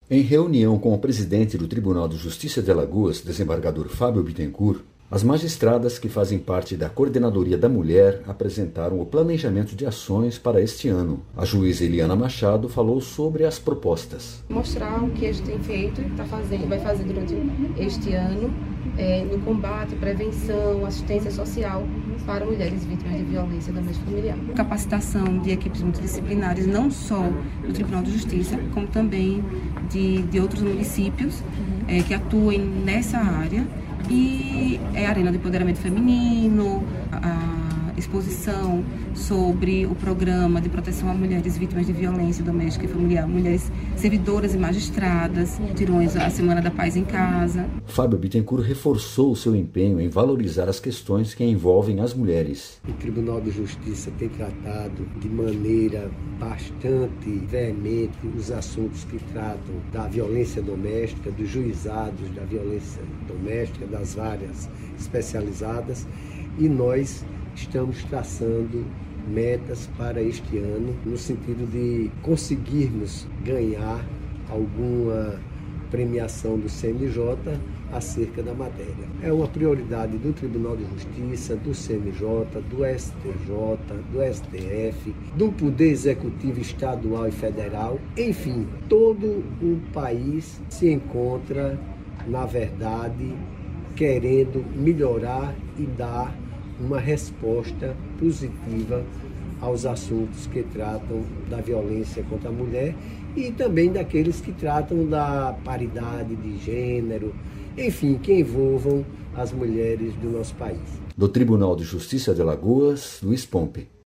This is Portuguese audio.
Em reunião com o presidente do Tribunal de Justiça de Alagoas, desembargador Fábio Bittencourt, as magistradas que fazem parte da Coordenadoria da Mulher apresentaram o planejamento de ações para este ano. A juíza Eliana Machado falou sobre as propostas. Mostrar o que a gente tem feito e vai fazer durante este ano no combate, prevenção, assistência social para mulheres vítimas de violência doméstica e familiar. Capacitação de equipes multidisciplinares, não só do Tribunal de Justiça, como também de outros municípios que atuem nessa área. E a arena de empoderamento feminino, a exposição sobre o programa de proteção a mulheres vítimas de violência doméstica e familiar, mulheres servidoras e magistradas, tirões a Semana da Paz em Casa. Fábio Bittencourt reforçou o seu empenho em valorizar as questões que envolvem as mulheres. O Tribunal de Justiça tem tratado de maneira bastante veemente os assuntos que tratam da violência doméstica, dos juizados da violência doméstica, das várias especializadas, e nós estamos traçando metas para este ano, no sentido de conseguirmos ganhar alguma premiação do CNJ acerca da matéria. É uma prioridade do Tribunal de Justiça, do CNJ, do STJ, do STF, do Poder Executivo Estadual e Federal. Enfim, todo o país se encontra, na verdade, querendo melhorar e dar uma resposta positiva aos assuntos que tratam da violência contra a mulher e também daqueles que tratam da paridade de gênero, enfim, que envolvam as mulheres do nosso país. Do Tribunal de Justiça de Alagoas, Luiz Pompe.